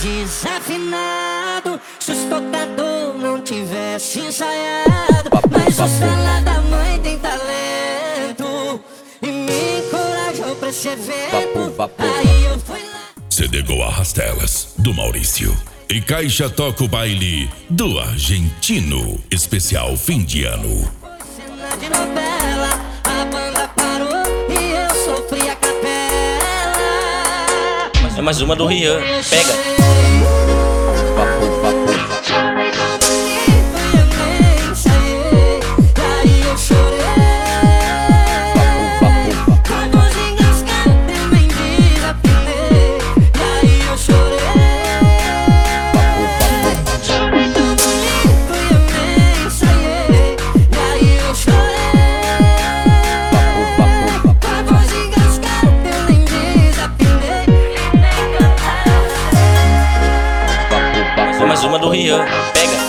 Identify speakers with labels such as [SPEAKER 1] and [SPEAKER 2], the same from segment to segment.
[SPEAKER 1] desafinado se os tocador não tivesse ensaiado. Mas o celular da mãe tem talento e me encorajou pra esse evento. Aí eu fui lá.
[SPEAKER 2] CD Goa Rastelas, do Maurício. E Caixa toca o baile do Argentino. Especial fim de ano.
[SPEAKER 1] Cena de novela, a banda parou e eu sofri a capela.
[SPEAKER 3] É mais uma do Rian, pega.
[SPEAKER 1] Chorei tão bonito e eu nem ensaiei. Daí eu chorei. Com a voz engasgada eu nem desapinei. Daí eu chorei. Chorei tão bonito e eu nem ensaiei. Daí eu chorei. Com a voz engasgada eu nem desapinei.
[SPEAKER 3] É mais uma do Rian, pega.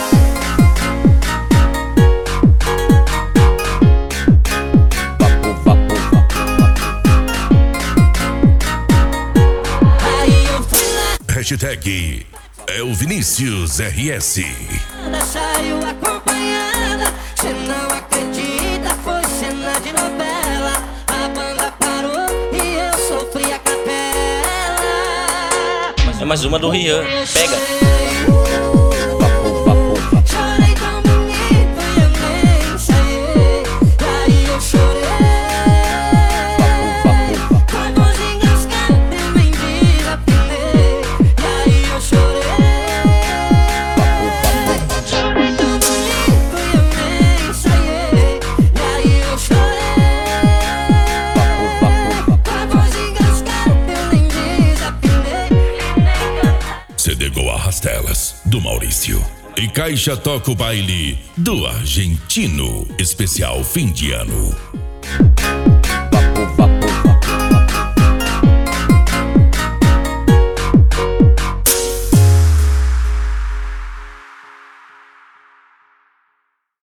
[SPEAKER 1] Aí eu fui lá.
[SPEAKER 2] Hashtag é o Vinícius RS.
[SPEAKER 1] Ela saiu acompanhada, cê não acredita, foi cena de novela. A banda parou e eu sofri a capela.
[SPEAKER 3] É mais uma do Rian, pega.
[SPEAKER 1] Chorei tão bonito e eu nem ensaiei. Daí eu chorei. Com a voz engasgada eu nem desapinei. Daí eu chorei. Chorei tão bonito e eu nem ensaiei. Daí eu chorei. Com a voz engasgada eu nem desapinei.
[SPEAKER 2] CD Goa Rastelas, do Maurício. E Caixa toca o baile do Argentino. Especial fim de ano.